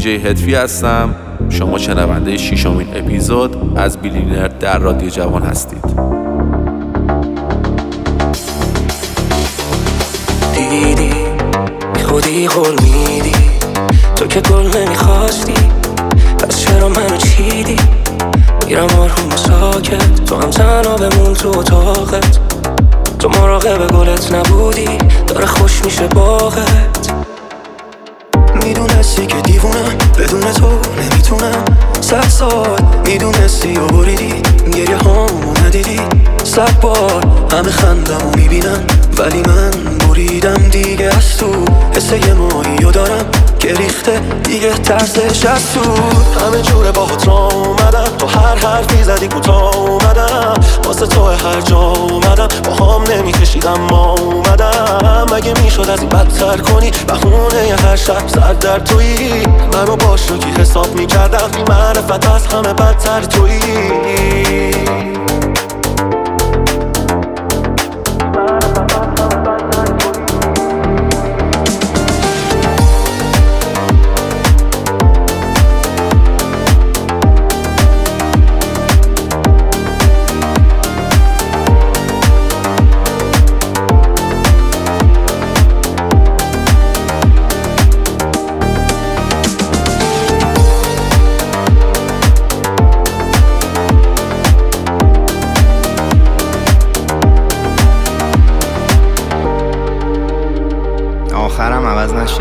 دیجی هدفی هستم. شما شنونده 6مین اپیزود از بیلیونر در رادیو جوان هستید. دیدی بی خودی قول میدی، تو که گل نمیخواستی، پس چرا منو چیدی؟ میرم آروم و ساکت، تو هم تنها بمون تو اتاقت. تو مراقب گلت نبودی، داره خوش میشه باغت. میدونستی که دیوونم، بدون تو نمیتونم. 100 سال میدونستی و بریدی، گریه هامو ندیدی. 100 بار همه خندمو میبینم، ولی من بریدم دیگه از تو. حس یه ماهیو دارم که ریخته دیگه ترسش از تو. همه جوره باهات را اومدم، تو هر حرفی زدی کوتاه اومدم. واسه تو هر جا اومدم، با هم نمیکشیدم ما اومدم. مگه میشد از این بدتر کنی؟ بهونه یه هر شب سر در تویی. منو باش رو کی حساب میکردم، بی معرفت از همه بدتر تویی. آخرم عوض نشد.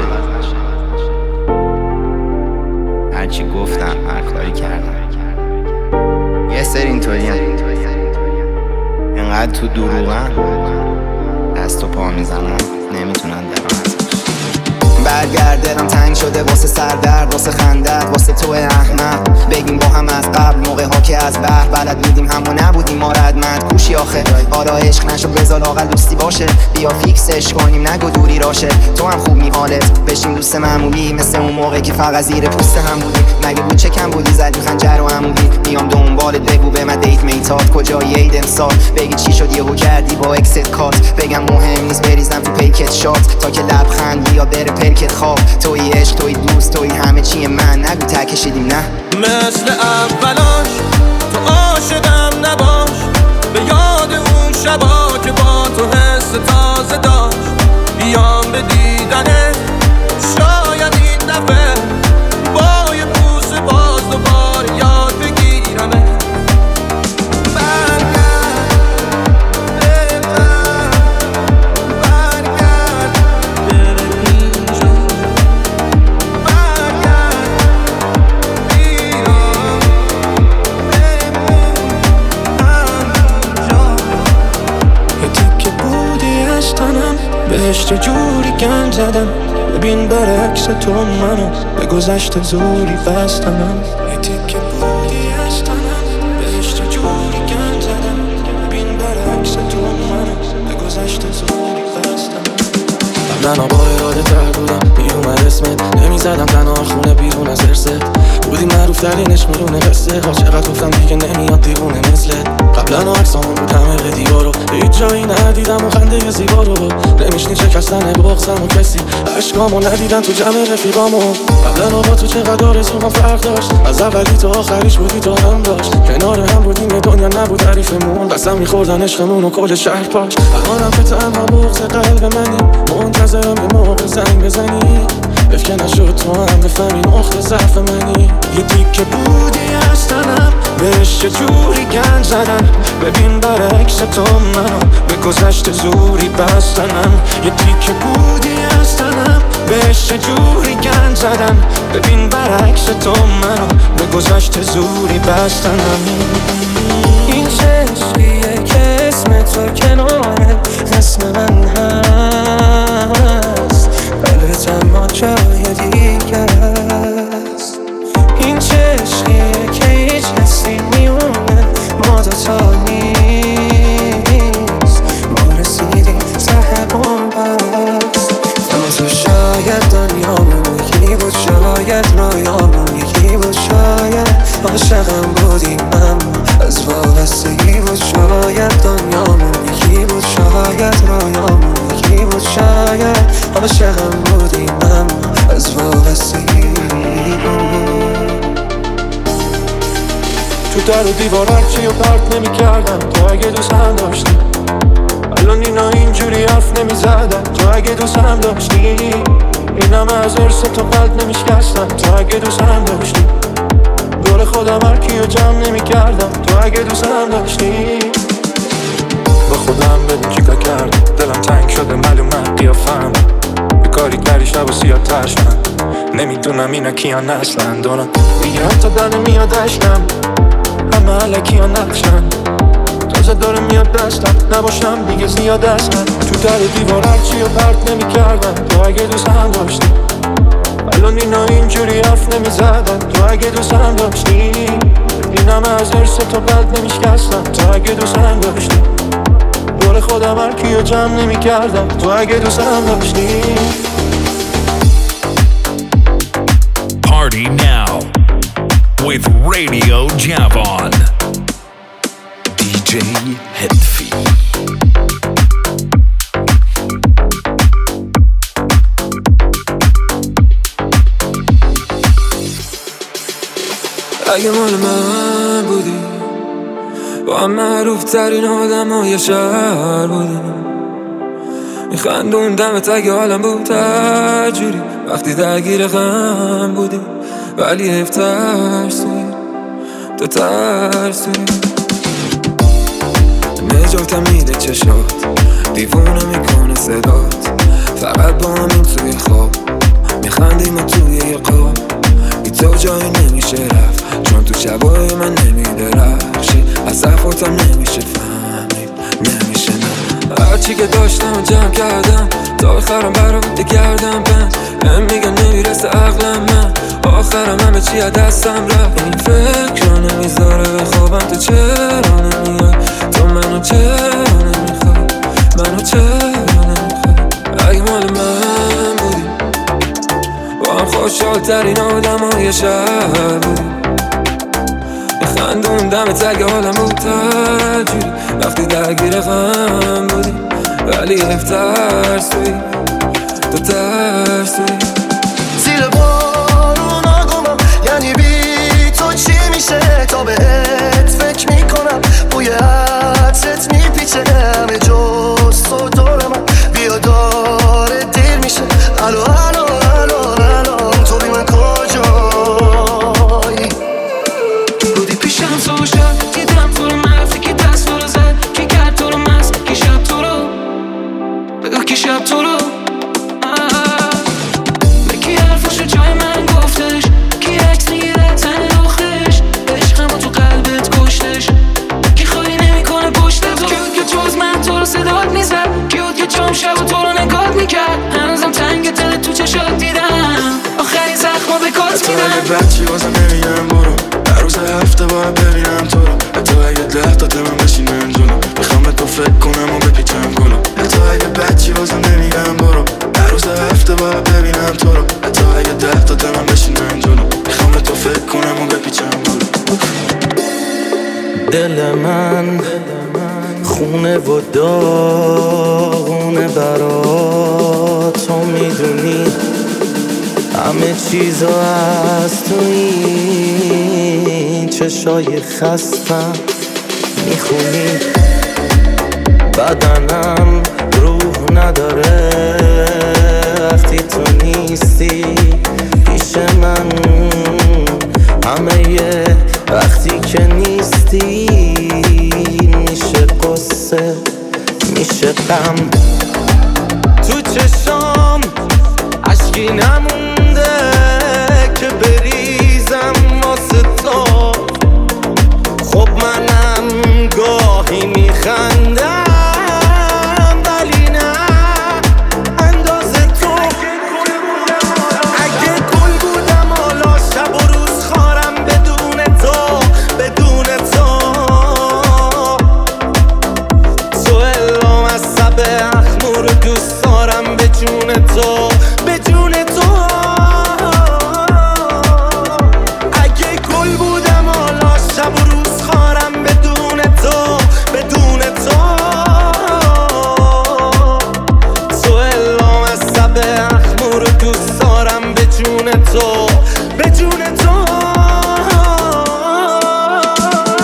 هرچی گفتم، هر کاری کردم، یه سر اینطوری هم اینقدر تو دروغن، دست و پا میزنم نمیتونن درم ازش. برگردم تنگ شده واسه سردرد، واسه خندت، واسه تو احمق. بگیم با هم از قبل، موقع ها که از بحر بلد بودیم همو نبودیم ما ردمند. کوشی آخه حالا عشق نشو، بذار لااقل دوستی باشه. بیا فیکسش کنیم، نگو دوری راشه. تو هم خوب میحالت بشیم دوست معمولی، مثل اون موقع که فقط زیر پوست هم بودیم. مگه بود چه کم بودی زدی خنجر و عمودی. بیام دنبالت بگو به من دیت میتات کجایی عید امسال. بگی چی شد یهو کردی با اکست کات. بگم مهم نیست بریزم تو پیکت شات، تا که لبخند یا بره پرکت خواب. توی عشق، توی دوست، توی همه چی من. نگو ته کشیدیم نه مثل اولاش، تو عاشقم نباش. به یاد اون شبا که با تو حس تازه داشت. بیام به دیدنت، شاید این دفعه با یه پوست باز دوباره یاد بگیرمه. بهش چه جوری گند زدم، ببین برعکس تو منو به گذشته زوری بستنم. یه تیکه بودی هستنم، بهش چه جوری گند زدم، ببین برعکس تو منو به گذشته زوری بستنم. قبلا با اراده تر بودم، میومد اسمت نمیزدم تنها خونه بیرون از ارسه. بودی معروف ترینش میونه قصه ها، چقدر گفتم دیگه نمیاد دیوونه مثلت. قبلا عکسامون بود همه دیوارو، هیچ جایی ندیدم و خنده زیبا رو. نمیشنی شکستن بغضم و کسی عشقامو ندیدن تو جمع رفیقامو. قبلا با تو چقدر آرزوام فرق داشت، از اولی تا آخریش بودی تو هم داشت. کنار هم بودیم یه دنیا نبود تعریفمون، قسم میخوردن عشقمون و کل شهر پاش. الانم که تنها بغض قلب منی، منتظرم یه موقع زنگ بزنی. بفکر نشد تو هم بفهمی نقطه ضعف منی. یه دیگه بودی هستنم، بهش چه جوری گند زدن، ببین برعکس تو منو به گذشته زوری بستنم. یه دیگه بودی هستنم، بهش چه جوری گند زدن، ببین برعکس تو منو به گذشته زوری بستنم. این چه عشقیه که اسم تو کناره اسم من هست، قلبت اما جای دیگه است. این چه عشقیه که هیچ حسی میونه ما دوتا نیست. ما رسیدیم ته بومبست، اما تو شاید دنیامون یکی بود، شاید رویامون یکی بود، شاید عاشقم بودیم اما از وابستگی بود. در و دیوار هرچی و پرت نمی کردم تو اگه دوستم داشتی. الان اینا اینجوری حرف نمی زدن تو اگه دوستم داشتی. این همه از ارث تو قلب نمی شکستم تو اگه دوستم داشتی. دور خودم هرکی رو جمع نمی کردم تو اگه دوستم داشتی. با خودم ببین چیکار کردم، دلم تنگ شده معلومه قیافم. یه کاری کردی شب و سیاه تر شدن، نمیدونم اینا کیان اصلا. دونم میگه حتی در نمیاد عشقم، همه علکی ها نقشن. تازه داره میاد دستم، نباشم دیگه زیاد اصلا. تو در و دیوار هرچی رو پرت نمی کردم تو اگه دوستم داشتی. الان اینا اینجوری حرف نمی زدن تو اگه دوستم داشتی. این همه از ارث تو قلب نمی شکستم تو اگه دوستم داشتی. دور خودم هرکی رو جمع نمی کردم تو اگه دوستم داشتی. Party now with Radio Javon. DJ Hetfi. اگه مال من بودی با هم معروف ترین آدم های شهر بودیم. میخندون دمت اگه حالم بود تجوری وقتی درگیر غم بودی. ولی حیف ترسوی تو ترسوی. نجاتم میده چشات دیوونه میکنه صدات. فقط با همین توی خواب میخندیم و توی یه قاب. بی تو جایی نمیشه رفت چون تو شبای من نمیده رخشی. از صفاتم نمیشه فهمید نمیشه نه. هرچی که داشتم جمع کردم تا آخرم برام گردم بند. هم میگن نمیرسه عقلم من آخرم همه چی از دستم رفت. این فکر رو نمیذاره بخوابم تو چرا نمیای. تو منو چرا نمیخوای منو چرا نمیخوای. اگه مال من بودی با هم خوشحال ترین آدم های شهر بودی. میخندون دمت اگه حالم بود تجوری وقتی درگیر غم بودی. ولی حیف ترسوی تو ترسوی. زیر بارونا گمم یعنی بی تو چی میشه. تا بهت فکر میکنم بوی عطرت میپیچه. همه جز تو دور من بیا داره دیر میشه. الو الو الو الو تو بی من کجایی. بودی پیشم صبح شب دیدم تو رو مفتی که دست تو رو زد. کی کرد تو رو مست کی شب تو رو بگو کی شب تو رو. کی حرفشو جای من گفتش کی عکس میگیره تن دختش. عشقمو تو قلبت کشتش کی خالی نمیکنه پشت تو. کیود که جز من تو رو صدات میزد. کیود که چون شب تو رو نگات میکرد. هنوزم تنگ دل تو چشات دیدم آخرین زخمو به کات میدم. حتی اگه بچی واسم نمیگم برو در روز هفته باید ببینم تو رو. حتی اگه 10 تا من بشینم جلو میخوام به تو فکر کنم و بپیچم گلو. حتی اگه بچی واسم نمیگم برو در روز هفته باید ببینم تو رو. حتی اگه 10 تا من بشینم جلو میخوام به تو فکر کنم و بپیچم گلو. دل من خونه و داغونه برا تو میدونی. همه چیزا از توی چشای خستم میخونی. بدنم روح نداره وقتی تو نیستی پیش من. همه وقتی که نیستی میشه قصه میشه غم. تو چشام عشقی نمونده که بریزم واسه تو. خب منم گاهی میخندم ولی نه اندازه تو. اگه گل بودم حالا شب و روز خارم بدون تو بدون تو. تو الام از سب اخمور دوست دارم به جون تو به جون تو. اگه گل بودم حالا شب و روز خارم بدون تو بدون تو. تو الام از سب اخمور دوست دارم به جون تو به جون تو.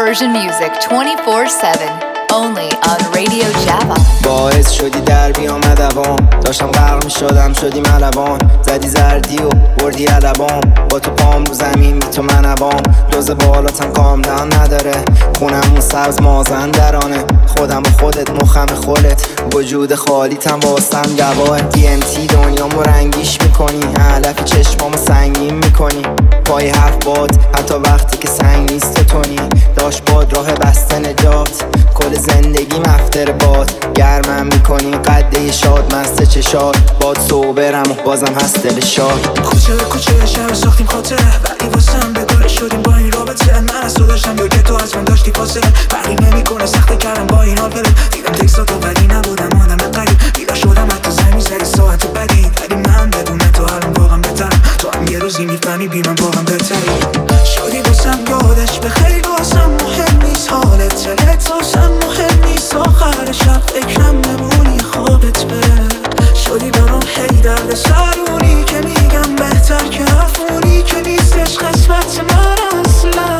Persian music 24/7. Only on Radio Java. باعث شدی در بیام ادبام، داشتم غرق می شدم شدی ملوان، زدی زردی و بردی علبام، با تو پام رو زمین بی تو منوام، دوز بالاتم کاملا نداره، خونمون سبز مازندرانه، خودم با خودت مخم خودت، وجود خالیتم واسم گواه، DMT دنیامو رنگیش میکنی، علف چشمامو سنگین میکنی، پای حرف باد حتی وقتی که سنگ نیست تونی، داشت باد راه بسته نجات، کل زندگی مفتر باد، گرمم میکنی قده شاد مست چشاد، باد صوبرم و بازم هست دل شاد. کوچه به کوچه شهر ساختیم خاطر، ولی واسم بگاره شدیم با این رابطه، من از تو داشتم یا که تو از من داشتی فاصله، فرقی نمیکنه سخته کردم با این حال بره، دیدم تکساتو ولی نبودم آدم قریب، بیدار شدم حتی زمین زدی ساعت بدی، ولی من بدون تو الان واقعا بهترم، تو هم یه روزی میفهمی بی من واقعا بهتری، شدی واسم یادش به خیلی واسم مهم نیست حالت تلت واسم مهم نیست، آخر شب فکرم نمونی خوابت بره، شدی برام هی درد سرونی که میگم بهتر که افونی که نیستش قسمت من اصلا.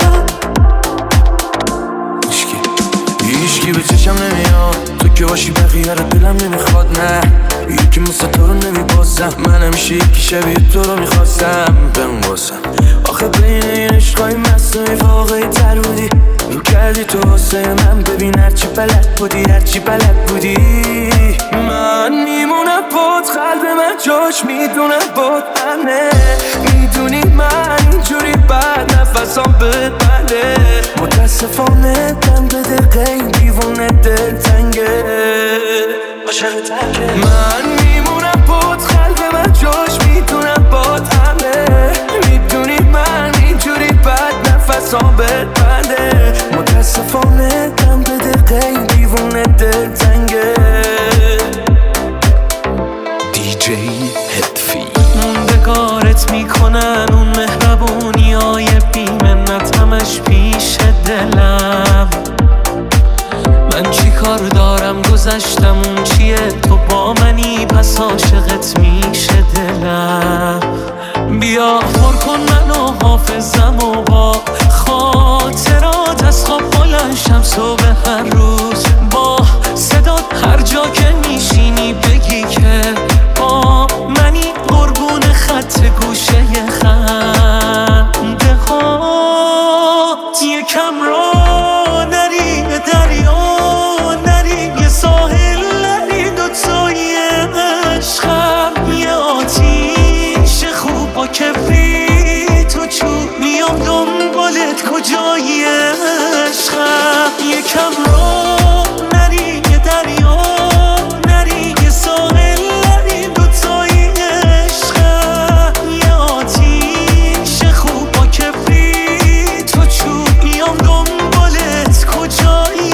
هیچکی به چشم نمیاد، تو که باشی بقیه رو دلم نمیخواد، نه یکی مثل تو رو نمیبازم، من همیشه یکی شبیه تو رو میخواستم بنواسم، آخه بین این عشقای مصنوعی واقعی تر بودی، میکردی تو واسه من، ببین هرچی بلد بودی هرچی بلد بودی، من میمونم باد، قلب من جاش میدونم باد منه، میدونی من اینجوری بد نفسام بده، متاسفانه دم به دقیقه این دیوونه دل تنگه، من میمونم باد، قلب من جاش میدونم باد همه، میدونی من اینجوری بد نفسام بده، متاسفانه دم به دقیقه این دیوونه دل تنگه. DJ هدفی موندگارت میکنن اون مهربونیای بی‌منت همش پیش دلم، من چی کار دارم گذشتم اون چیه، تو با منی پس عاشقت میشه دلم، بیا پر کن منو حافظم و با خاطرات از خواب بلند شم صبح هر روز، با صدات هر جا که میشینی بگی که با منی، قربون خط گوشه خنده هات، یکم را نری به دریا نری، یه ساحل نری، دوتای عشقم یه آتیش خوب با کبریت و چوب، میام دنبالت کجای عشقم، یکم را نری یه دریا نری، یه ساحل نری، دوتای عشقم یه آتیش خوب با کبریت و چوب، میام دنبالت کجای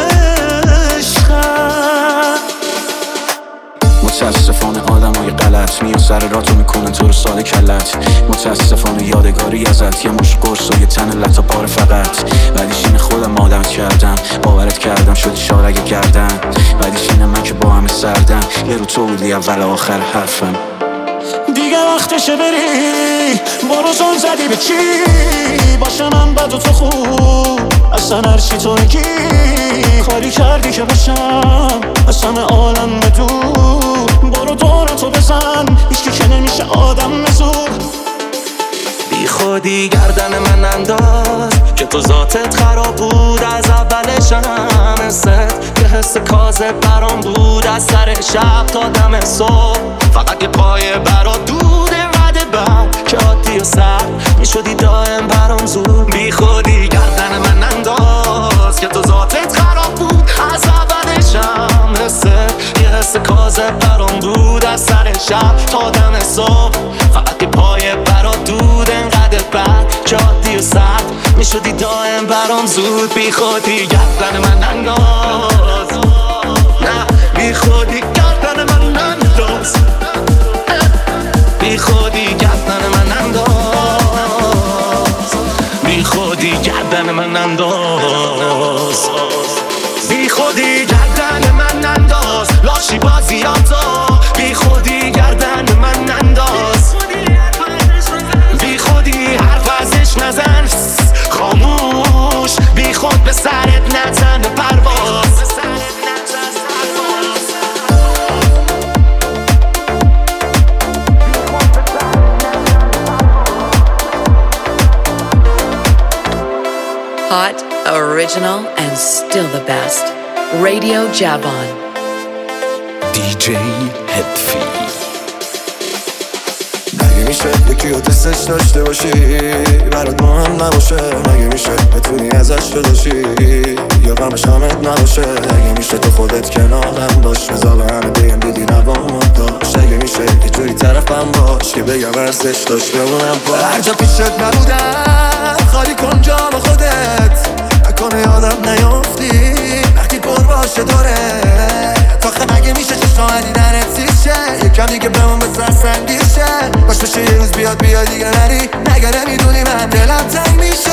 عشقم. متاسفانه آدمای غلط میان سر راتو میکنن تو رو ساده کلت، متاسفانه یادگاری ازت یه مش قرص و یه تن لطا پاره فقط، ولی شین خودم عادت کردم باورت کردم شدی شارگ گردن، ولی شین من که با همه سردم یه رو تو بودی اول آخر حرفم، دیگه وقتشه بری برو زن زدی به چی، باشه من بد و تو خوب اصلا هرچی تو میگی، کاری کردی که باشم از همه عالم بدون، برو دورتو بزن هیچکی که نمیشه آدم مزور، بی خودی گردن من انداز که تو ذاتت خراب بود از اولش، هم حست که حس کاذب برام بود از سر شب تا دم صبح، فقط یه پایه برا دود وعده بعد که عادی و سرد میشدی دائم برام زود، بی خودی گردن من انداز که تو ذاتت خراب بود از اولش، هم حست یه حس کاذب برام بود از سر شب تا دم صبح، فقط یه پایه برا دود انقدر بعد که عادی و سرد میشدی دائم برام زود، بی خودی گردن من انداز، نه بی خودی گردن من انداز، بی خودی گردن من انداز، بی خودی گردن من انداز، بی خودی گردن من انداز، لاشی بازیاتا بی خودی گردن من انداز، بی خودی حرف ازش نزن خاموش، بی خود Hot, original, and still the best. Radio Javon. DJ هدفی. مگه میشه یکی رو دوستش داشته باشی برات مهم نباشه؟ مگه میشه بتونی ازش جداشی یا غمش همت نباشه؟ مگه میشه تو خودت کنارم باش بذار همه بگم دیدی نوامو داشت؟ مگه میشه یه جوری طرفم باش که بگم ارزش داشت بمونم با هر جا پیشت نبودم خالی کن جا با خودت نکنه یادم نیافتی وقتی پر باشه دوره تاخه مگه میشه چشمانی نرسید شه یکم دیگه بمون به سر سنگیر شه باش بشه یه روز بیاد دیگه نری نگره میدونی من دلم تنگ میشه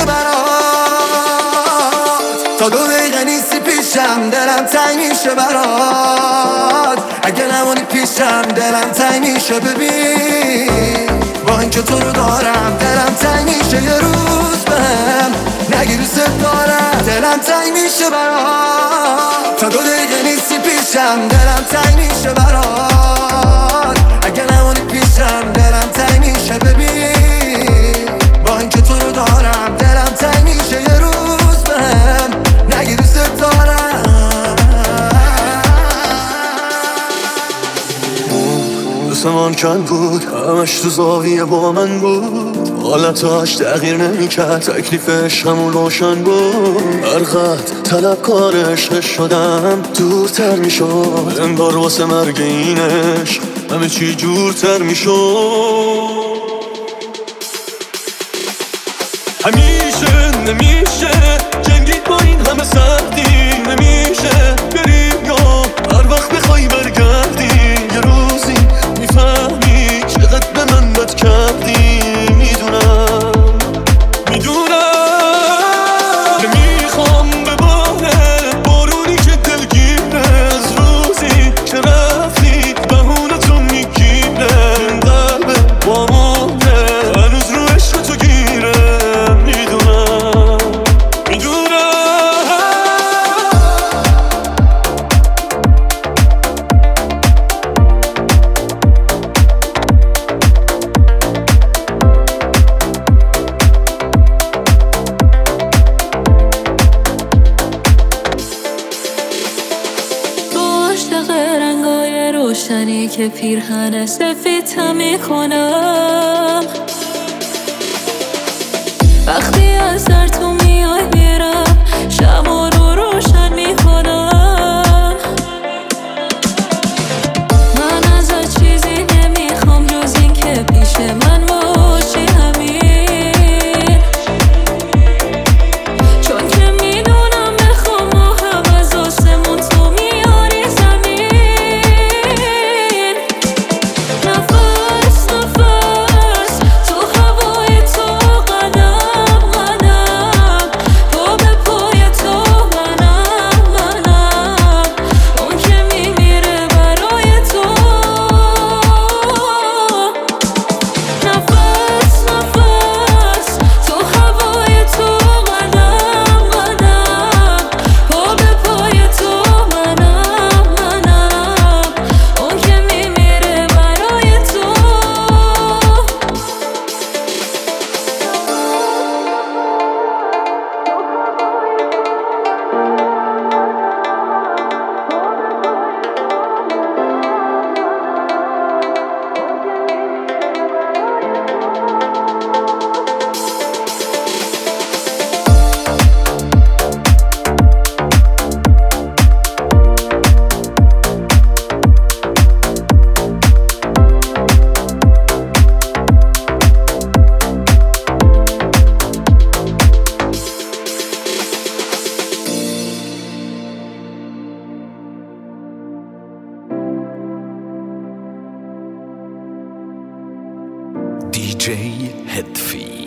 برات تا 2 دقیقه نیستی پیشم دلم تنگ میشه برات اگه نمونی پیشم دلم تنگ میشه ببین با اینکه تو رو دارم دلم تنگ میشه یه روز بهم نگی دوست دارم دلم تنگ میشه برات تا 2 دقیقه نیستی پیشم دلم تنگ میشه برات اگه نمونی پیشم دلم تنگ میشه ببین با اینکه تو رو دارم دلم تنگ میشه یه روز بهم نگی دوست دارم دوستمان کن بود همش تو زاویه با من بود حالتاش تغییر نمی‌کرد تکلیفش همون روشن بود هر خط طلبکارش شدم دورتر میشد انگار واسه مرگ اینش همه چی جورتر میشد همیشه نمیشه جنگید با این همه سردی نمیشه بریم یا هر وقت بخوای برگردی یه روزی میفهمی چقدر به من بد کردی میدونم نمیخوام به باره بارونی که دلگیر از روزی که رفتی بهونه تو میگیره این قلب با مونه هنوز رو عشق تو گیره میدونم روشنی که پیرهن سفیدم میکنم وقتی از در تو میای میرم شما رو روشن میکنم من ازت چیزی نمیخوام جز این که پیش من باشی همین چون که میدونم بخوام و هم از آسمون تو میاری زمین نفس نفس تو هوای تو قدم قدم پا به پای تو منم اون که میمیره برای تو نفس نفس تو هوای تو قدم قدم پا به پای تو منم اون که میمیره برای تو DJ هدفی.